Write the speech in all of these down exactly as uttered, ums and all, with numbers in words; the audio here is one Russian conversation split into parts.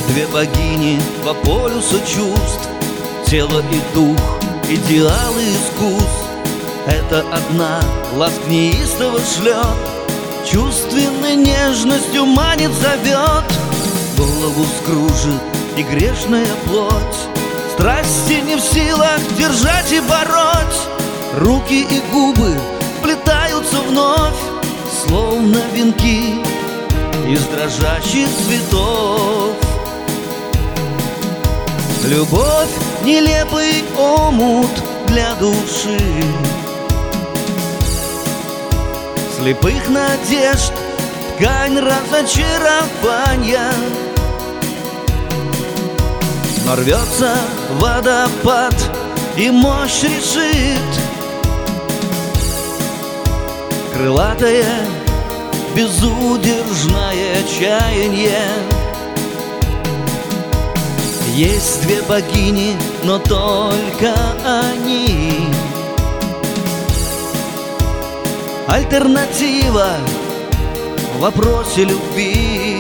Есть две богини по полюсу чувств, тело и дух, идеал и искус. Это одна ласк неистово шлет, чувственной нежностью манит, зовет. Голову скружит и грешная плоть, страсти не в силах держать и бороть. Руки и губы вплетаются вновь, словно венки из дрожащих цветов. Любовь — нелепый омут для души, слепых надежд ткань разочарования. Но рвется водопад, и мощь решит. Крылатое, безудержное чаяние. Есть две богини, но только они. Альтернатива в вопросе любви.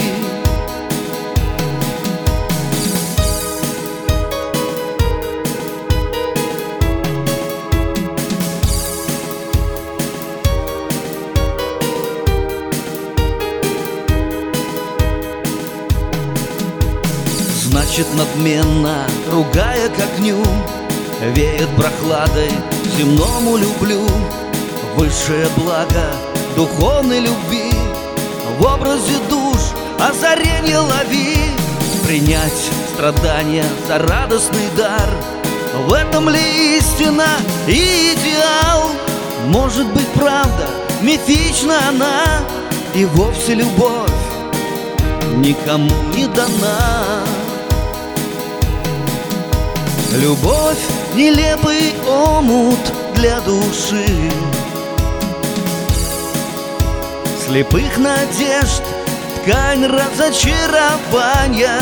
Значит, надменно, ругая к огню, веет прохладой земному люблю. Высшее благо духовной любви в образе душ озаренье лови. Принять страдания за радостный дар, в этом ли истина и идеал? Может быть, правда, мифична она, и вовсе любовь никому не дана. Любовь — нелепый омут для души, слепых надежд ткань разочарования.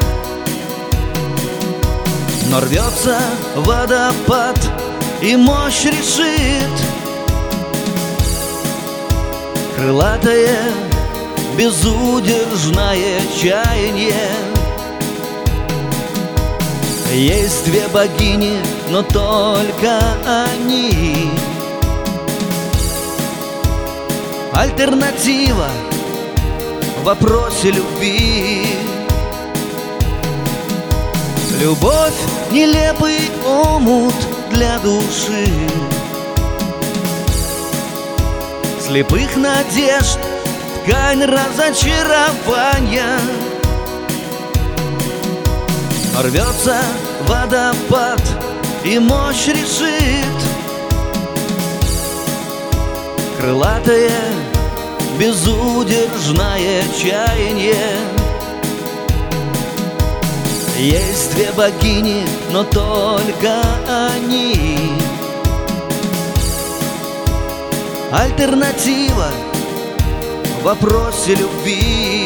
Но рвется водопад, и мощь решит. Крылатое, безудержное чаяние. Есть две богини, но только они. Альтернатива в вопросе любви. Любовь — нелепый омут для души, слепых надежд ткань разочарования. Рвется водопад, и мощь решит. Крылатое, безудержное чаяние. Есть две богини, но только они. Альтернатива в вопросе любви.